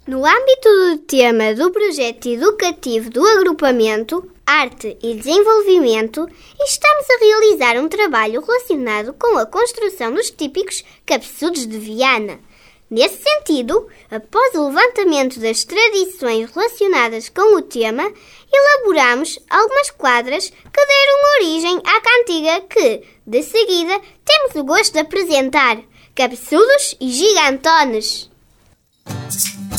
No âmbito do tema do projeto educativo do agrupamento, Arte e Desenvolvimento, estamos a realizar um trabalho relacionado com a construção dos típicos cabeçudos de Viana. Nesse sentido, após o levantamento das tradições relacionadas com o tema, elaboramos algumas quadras que deram origem à cantiga que, de seguida, temos o gosto de apresentar: Cabeçudos e Gigantones.